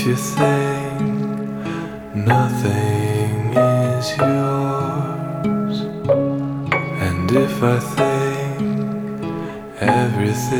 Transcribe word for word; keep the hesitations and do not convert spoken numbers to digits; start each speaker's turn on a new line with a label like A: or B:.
A: you think nothing is yours, and if I think everything